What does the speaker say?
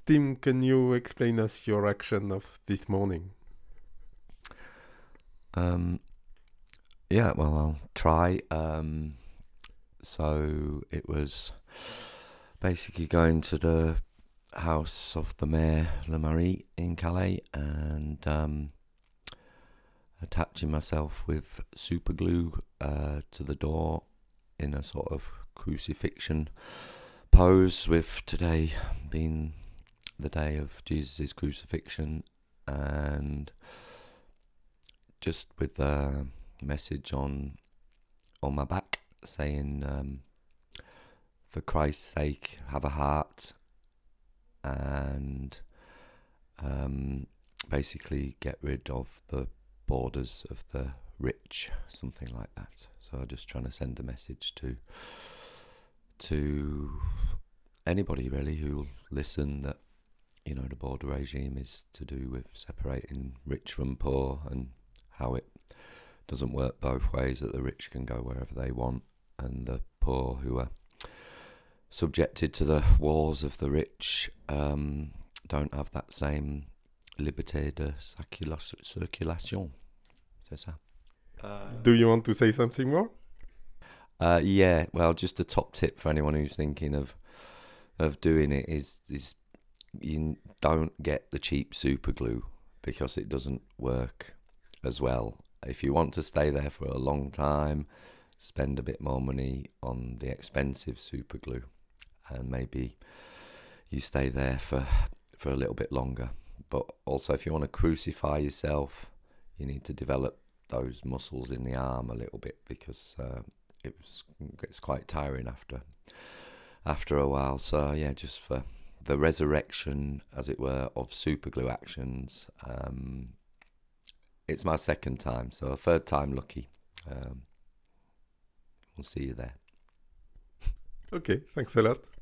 Tim, can you explain us your action of this morning? Um, yeah, well, I'll try. So it was basically going to the house of the Mayor Le Marie in Calais and attaching myself with super glue to the door in a sort of crucifixion pose, with today being the day of Jesus' crucifixion, and just with a message on my back saying, for Christ's sake, have a heart, and basically get rid of the borders of the rich, something like that. So I'm just trying to send a message to anybody really who'll listen, that the border regime is to do with separating rich from poor, and how it doesn't work both ways, that the rich can go wherever they want and the poor, who are subjected to the wars of the rich, don't have that same liberté de circulation. C'est ça. Do you want to say something more? Yeah, well, just a top tip for anyone who's thinking of doing it is you don't get the cheap super glue, because it doesn't work as well. If you want to stay there for a long time, spend a bit more money on the expensive super glue, and maybe you stay there for a little bit longer. But also, if you want to crucify yourself, you need to develop those muscles in the arm a little bit, because gets quite tiring after a while. So yeah, just for the resurrection, as it were, of super glue actions. It's my second time, so a third time lucky. We'll see you there. Okay, thanks a lot.